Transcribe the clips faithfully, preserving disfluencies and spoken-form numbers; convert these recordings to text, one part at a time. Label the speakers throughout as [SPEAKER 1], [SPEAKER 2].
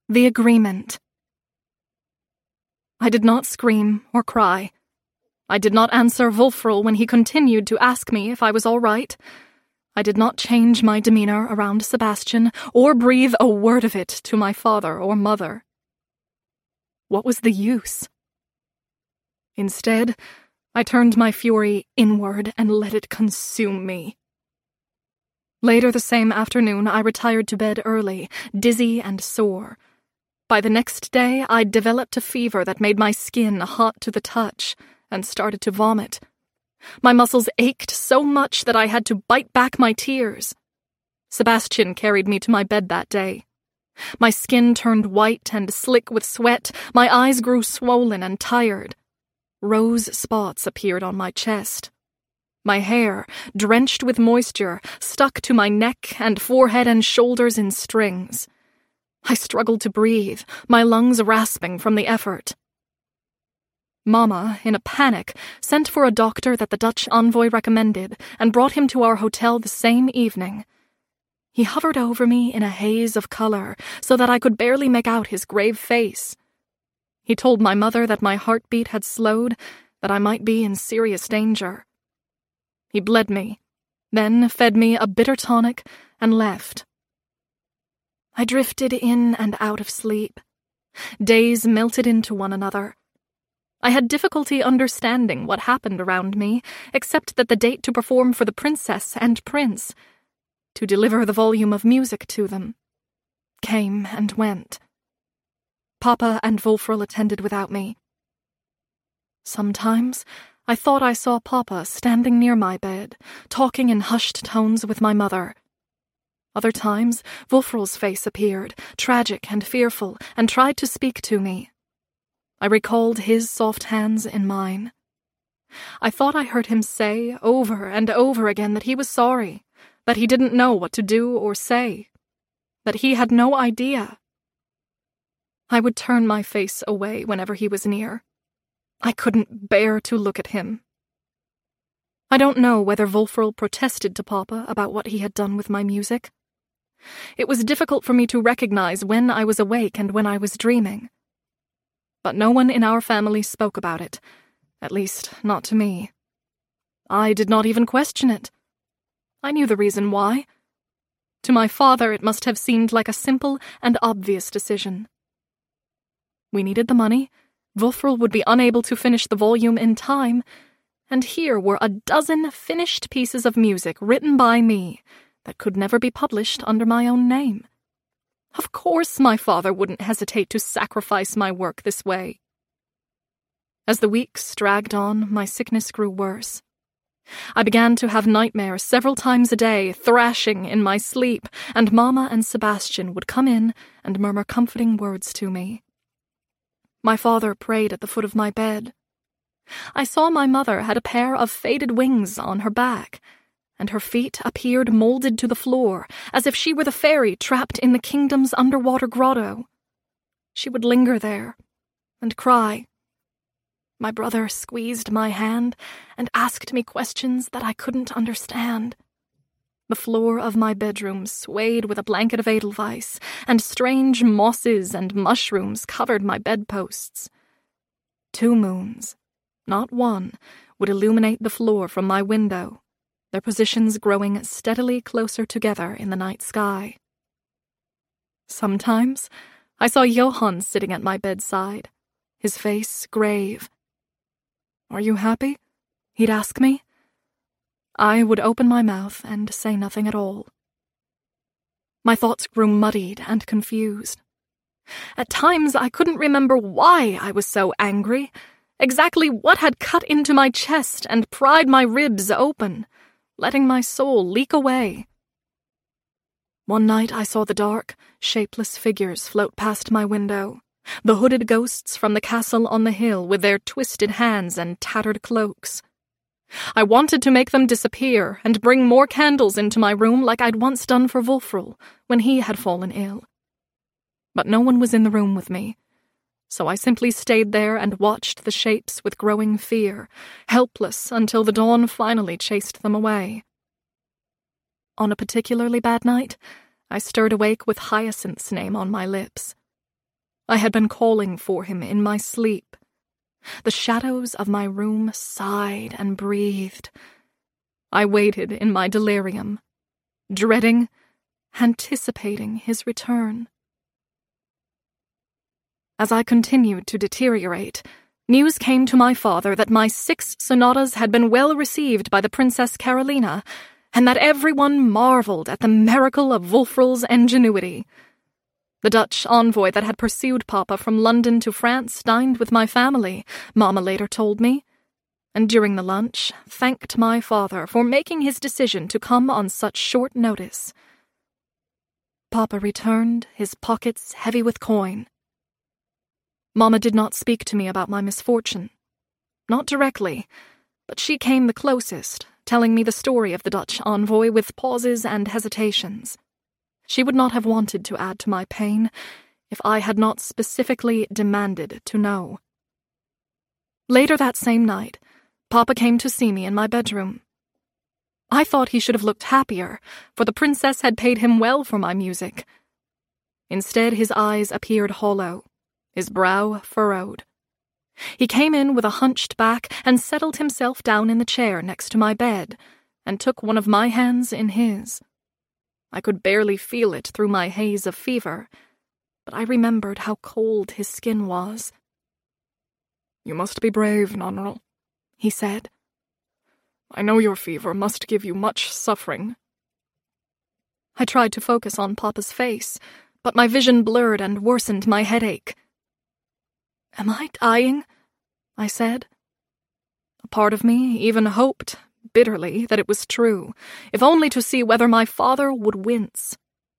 [SPEAKER 1] The Agreement. I did not scream or cry. I did not answer Wulfrul when he continued to ask me if I was all right. I did not change my demeanor around Sebastian or breathe a word of it to my father or mother. What was the use? Instead, I turned my fury inward and let it consume me. Later the same afternoon, I retired to bed early, dizzy and sore. By the next day, I'd developed a fever that made my skin hot to the touch and started to vomit. My muscles ached so much that I had to bite back my tears. Sebastian carried me to my bed that day. My skin turned white and slick with sweat, my eyes grew swollen and tired. Rose spots appeared on my chest. My hair, drenched with moisture, stuck to my neck and forehead and shoulders in strings. I struggled to breathe, my lungs rasping from the effort. Mama, in a panic, sent for a doctor that the Dutch envoy recommended and brought him to our hotel the same evening. He hovered over me in a haze of color so that I could barely make out his grave face. He told my mother that my heartbeat had slowed, that I might be in serious danger. He bled me, then fed me a bitter tonic and left. I drifted in and out of sleep. Days melted into one another. I had difficulty understanding what happened around me, except that the date to perform for the princess and prince, to deliver the volume of music to them, came and went. Papa and Wulfrul attended without me. Sometimes I thought I saw Papa standing near my bed, talking in hushed tones with my mother. Other times, Wulfrul's face appeared, tragic and fearful, and tried to speak to me. I recalled his soft hands in mine. I thought I heard him say over and over again that he was sorry, that he didn't know what to do or say, that he had no idea. I would turn my face away whenever he was near. I couldn't bear to look at him. I don't know whether Wulfrul protested to Papa about what he had done with my music. It was difficult for me to recognize when I was awake and when I was dreaming. But no one in our family spoke about it, at least not to me. I did not even question it. I knew the reason why. To my father it must have seemed like a simple and obvious decision. We needed the money, Wulfrul would be unable to finish the volume in time, and here were a dozen finished pieces of music written by me that could never be published under my own name. Of course my father wouldn't hesitate to sacrifice my work this way. As the weeks dragged on, my sickness grew worse. I began to have nightmares several times a day, thrashing in my sleep, and Mama and Sebastian would come in and murmur comforting words to me. My father prayed at the foot of my bed. I saw my mother had a pair of faded wings on her back, and her feet appeared molded to the floor, as if she were the fairy trapped in the kingdom's underwater grotto. She would linger there and cry. My brother squeezed my hand and asked me questions that I couldn't understand. The floor of my bedroom swayed with a blanket of edelweiss, and strange mosses and mushrooms covered my bedposts. Two moons, not one, would illuminate the floor from my window, their positions growing steadily closer together in the night sky. Sometimes I saw Johann sitting at my bedside, his face grave. "Are you happy?" he'd ask me. I would open my mouth and say nothing at all. My thoughts grew muddied and confused. At times I couldn't remember why I was so angry, exactly what had cut into my chest and pried my ribs open, letting my soul leak away. One night I saw the dark, shapeless figures float past my window, the hooded ghosts from the castle on the hill with their twisted hands and tattered cloaks. I wanted to make them disappear and bring more candles into my room like I'd once done for Wulfrul when he had fallen ill. But no one was in the room with me, so I simply stayed there and watched the shapes with growing fear, helpless until the dawn finally chased them away. On a particularly bad night, I stirred awake with Hyacinth's name on my lips. I had been calling for him in my sleep. The shadows of my room sighed and breathed. I waited in my delirium, dreading, anticipating his return. As I continued to deteriorate, news came to my father that my six sonatas had been well received by the Princess Carolina, and that everyone marveled at the miracle of Wulfrul's ingenuity. The Dutch envoy that had pursued Papa from London to France dined with my family, Mama later told me, and during the lunch thanked my father for making his decision to come on such short notice. Papa returned, his pockets heavy with coin. Mama did not speak to me about my misfortune. Not directly, but she came the closest, telling me the story of the Dutch envoy with pauses and hesitations. She would not have wanted to add to my pain if I had not specifically demanded to know. Later that same night, Papa came to see me in my bedroom. I thought he should have looked happier, for the princess had paid him well for my music. Instead, his eyes appeared hollow, his brow furrowed. He came in with a hunched back and settled himself down in the chair next to my bed, and took one of my hands in his. I could barely feel it through my haze of fever, but I remembered how cold his skin was. "You must be brave, Nonrel," he said. "I know your fever must give you much suffering." I tried to focus on Papa's face, but my vision blurred and worsened my headache. "Am I dying?" I said. A part of me even hoped, bitterly, that it was true, if only to see whether my father would wince.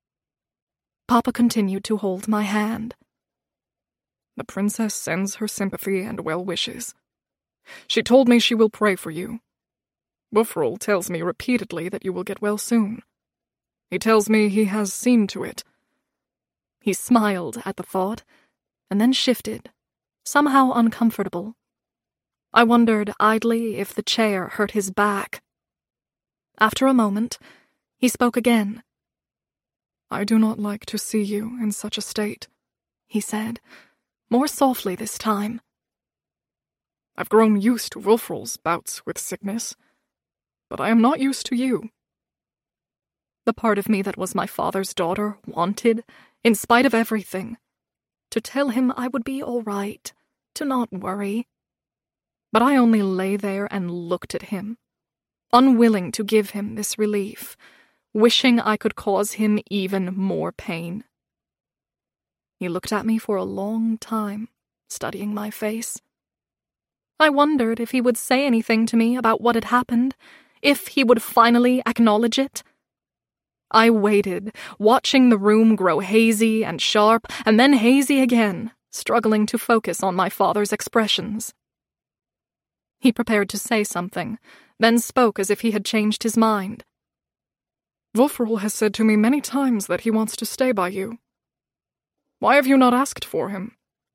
[SPEAKER 1] Papa continued to hold my hand. "The princess sends her sympathy and well wishes. She told me she will pray for you. Wulfrul tells me repeatedly that you will get well soon. He tells me he has seen to it." He smiled at the thought, and then shifted, somehow uncomfortable. I wondered idly if the chair hurt his back. After a moment, he spoke again. "I do not like to see you in such a state," he said, more softly this time. "I've grown used to Wulfrul's bouts with sickness, but I am not used to you." The part of me that was my father's daughter wanted, in spite of everything, to tell him I would be all right, to not worry. But I only lay there and looked at him, unwilling to give him this relief, wishing I could cause him even more pain. He looked at me for a long time, studying my face. I wondered if he would say anything to me about what had happened, if he would finally acknowledge it. I waited, watching the room grow hazy and sharp, and then hazy again, struggling to focus on my father's expressions. He prepared to say something, then spoke as if he had changed his mind. "Wulfrul has said to me many times that he wants to stay by you. Why have you not asked for him?"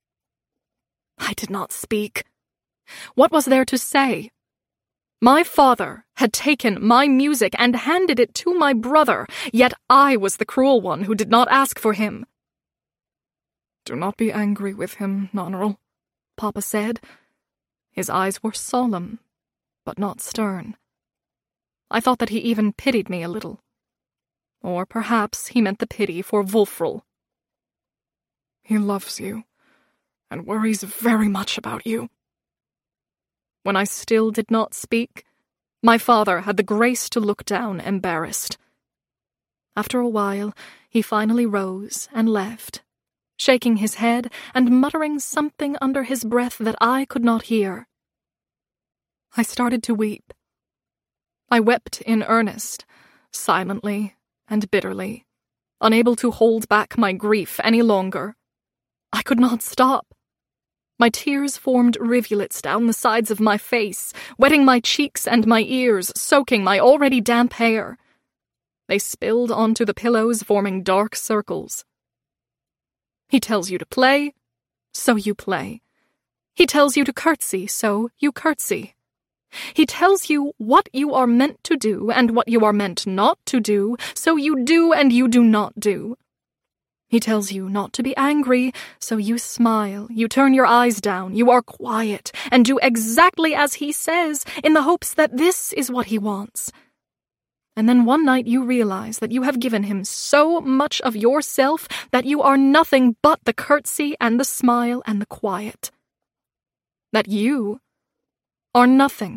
[SPEAKER 1] I did not speak. What was there to say? My father had taken my music and handed it to my brother, yet I was the cruel one who did not ask for him. "Do not be angry with him, Nonrel," Papa said. His eyes were solemn, but not stern. I thought that he even pitied me a little. Or perhaps he meant the pity for Wulfrul. "He loves you, and worries very much about you." When I still did not speak, my father had the grace to look down embarrassed. After a while, he finally rose and left, shaking his head and muttering something under his breath that I could not hear. I started to weep. I wept in earnest, silently and bitterly, unable to hold back my grief any longer. I could not stop. My tears formed rivulets down the sides of my face, wetting my cheeks and my ears, soaking my already damp hair. They spilled onto the pillows, forming dark circles. He tells you to play, so you play. He tells you to curtsy, so you curtsy. He tells you what you are meant to do and what you are meant not to do, so you do and you do not do. He tells you not to be angry, so you smile, you turn your eyes down, you are quiet, and do exactly as he says, in the hopes that this is what he wants. And then one night you realize that you have given him so much of yourself that you are nothing but the curtsy and the smile and the quiet. That you are nothing.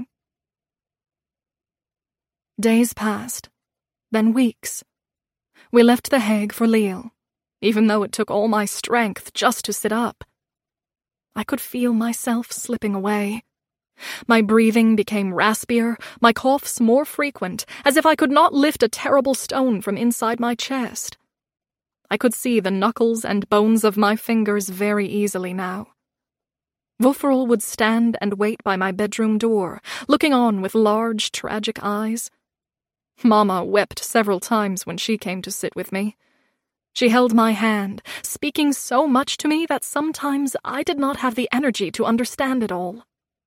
[SPEAKER 1] Days passed, then weeks. We left The Hague for Lille, even though it took all my strength just to sit up. I could feel myself slipping away. My breathing became raspier, my coughs more frequent, as if I could not lift a terrible stone from inside my chest. I could see the knuckles and bones of my fingers very easily now. Wulfrul would stand and wait by my bedroom door, looking on with large, tragic eyes. Mama wept several times when she came to sit with me. She held my hand, speaking so much to me that sometimes I did not have the energy to understand it all.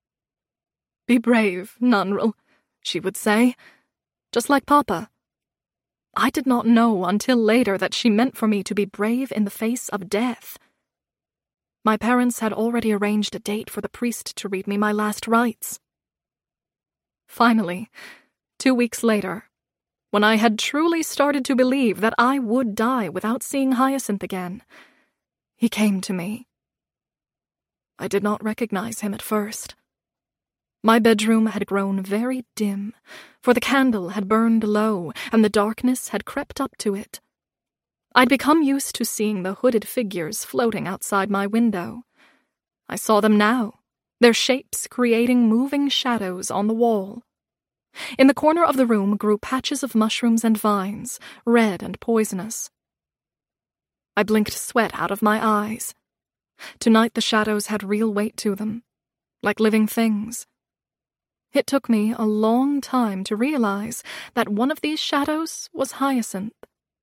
[SPEAKER 1] "Be brave, Nanril," she would say, just like Papa. I did not know until later that she meant for me to be brave in the face of death. My parents had already arranged a date for the priest to read me my last rites. Finally, two weeks later, when I had truly started to believe that I would die without seeing Hyacinth again, he came to me. I did not recognize him at first. My bedroom had grown very dim, for the candle had burned low and the darkness had crept up to it. I'd become used to seeing the hooded figures floating outside my window. I saw them now, their shapes creating moving shadows on the wall. In the corner of the room grew patches of mushrooms and vines, red and poisonous. I blinked sweat out of my eyes. Tonight the shadows had real weight to them, like living things. It took me a long time to realize that one of these shadows was Hyacinth.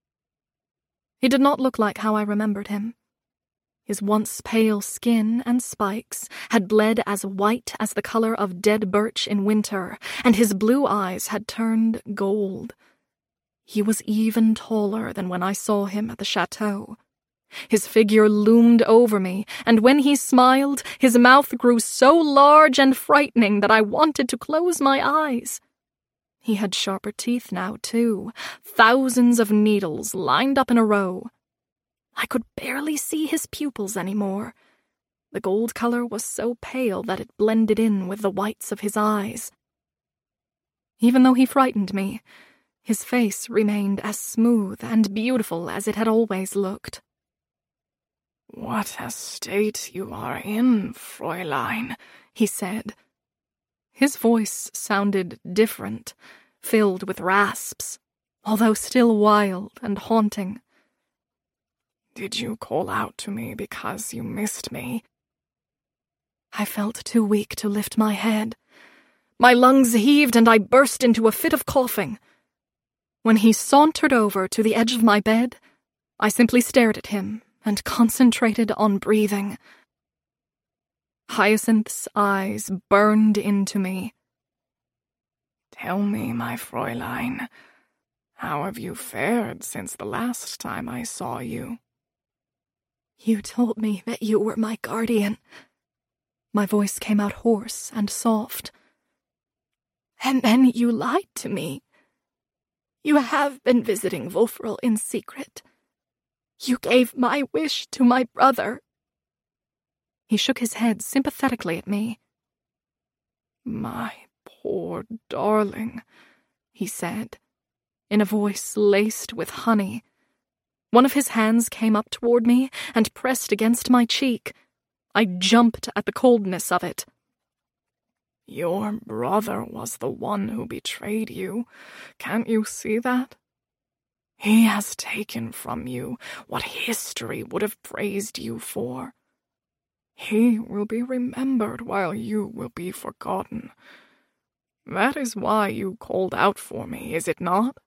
[SPEAKER 1] He did not look like how I remembered him. His once pale skin and spikes had bled as white as the color of dead birch in winter, and his blue eyes had turned gold. He was even taller than when I saw him at the chateau. His figure loomed over me, and when he smiled, his mouth grew so large and frightening that I wanted to close my eyes. He had sharper teeth now, too, thousands of needles lined up in a row. I could barely see his pupils anymore. The gold color was so pale that it blended in with the whites of his eyes. Even though he frightened me, his face remained as smooth and beautiful as it had always looked.
[SPEAKER 2] "What a state you are in, Fräulein," he said.
[SPEAKER 1] His voice sounded different, filled with rasps, although still wild and haunting.
[SPEAKER 2] "Did you call out to me because you missed me?"
[SPEAKER 1] I felt too weak to lift my head. My lungs heaved and I burst into a fit of coughing. When he sauntered over to the edge of my bed, I simply stared at him and concentrated on breathing. Hyacinth's eyes burned into me.
[SPEAKER 2] "Tell me, my Fräulein, how have you fared since the last time I saw you?"
[SPEAKER 1] "You told me that you were my guardian." My voice came out hoarse and soft. "And then you lied to me. You have been visiting Wulfrul in secret. You gave my wish to my brother." He shook his head sympathetically at me.
[SPEAKER 2] "My poor darling,"
[SPEAKER 1] he said, in a voice laced with honey. One of his hands came up toward me and pressed against my cheek. I jumped at the coldness of it.
[SPEAKER 2] "Your brother was the one who betrayed you. Can't you see that? He has taken from you what history would have praised you for. He will be remembered while you will be forgotten. That is why you called out for me, is it not?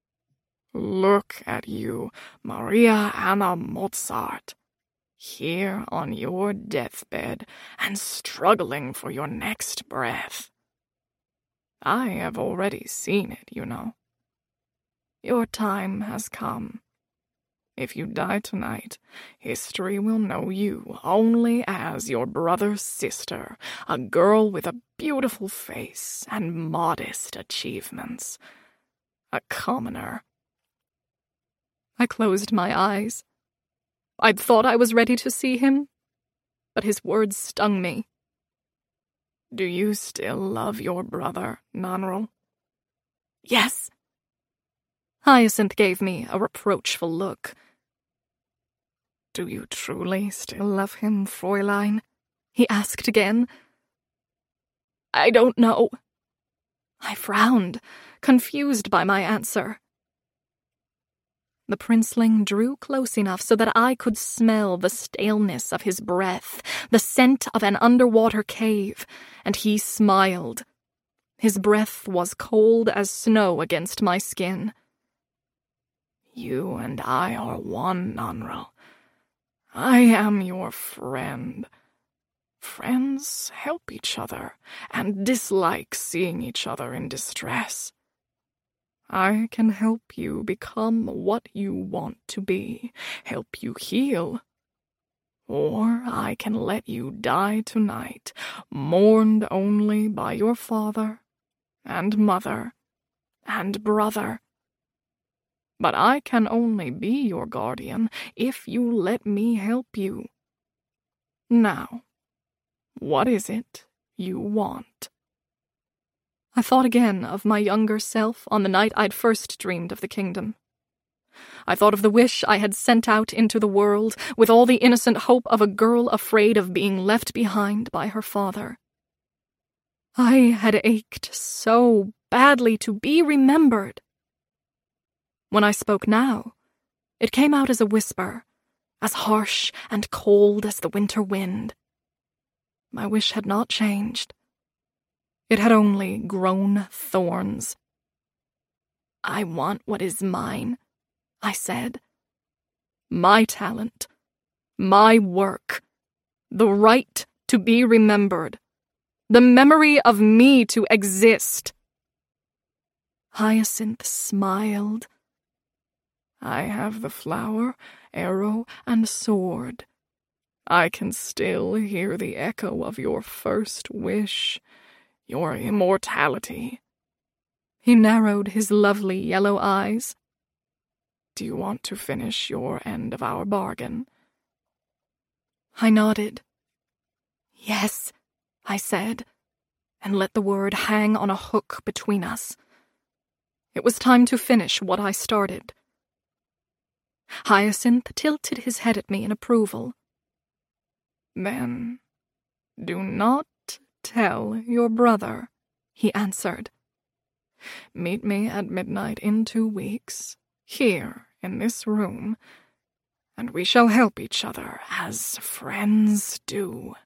[SPEAKER 2] Look at you, Maria Anna Mozart, here on your deathbed and struggling for your next breath. I have already seen it, you know. Your time has come. If you die tonight, history will know you only as your brother's sister, a girl with a beautiful face and modest achievements. A commoner.
[SPEAKER 1] I closed my eyes. I'd thought I was ready to see him, but his words stung me.
[SPEAKER 2] Do you still love your brother, Nannerl?
[SPEAKER 1] Yes. Hyacinth gave me a reproachful look.
[SPEAKER 2] Do you truly still love him, Fräulein?
[SPEAKER 1] He asked again. I don't know. I frowned, confused by my answer. The princeling drew close enough so that I could smell the staleness of his breath, the scent of an underwater cave, and he smiled. His breath was cold as snow against my skin.
[SPEAKER 2] You and I are one, Nannerl. I am your friend. Friends help each other and dislike seeing each other in distress. I can help you become what you want to be, help you heal. Or I can let you die tonight, mourned only by your father and mother and brother. But I can only be your guardian if you let me help you. Now, what is it you want?
[SPEAKER 1] I thought again of my younger self on the night I'd first dreamed of the kingdom. I thought of the wish I had sent out into the world with all the innocent hope of a girl afraid of being left behind by her father. I had ached so badly to be remembered. When I spoke now, it came out as a whisper, as harsh and cold as the winter wind. My wish had not changed. It had only grown thorns. I want what is mine, I said. My talent, my work, the right to be remembered, the memory of me to exist. Hyacinth smiled.
[SPEAKER 2] I have the flower, arrow, and sword. I can still hear the echo of your first wish, your immortality.
[SPEAKER 1] He narrowed his lovely yellow eyes.
[SPEAKER 2] Do you want to finish your end of our bargain?
[SPEAKER 1] I nodded. Yes, I said, and let the word hang on a hook between us. It was time to finish what I started. Hyacinth tilted his head at me in approval.
[SPEAKER 2] Then, do not tell your brother, he answered. Meet me at midnight in two weeks, here in this room, and we shall help each other as friends do.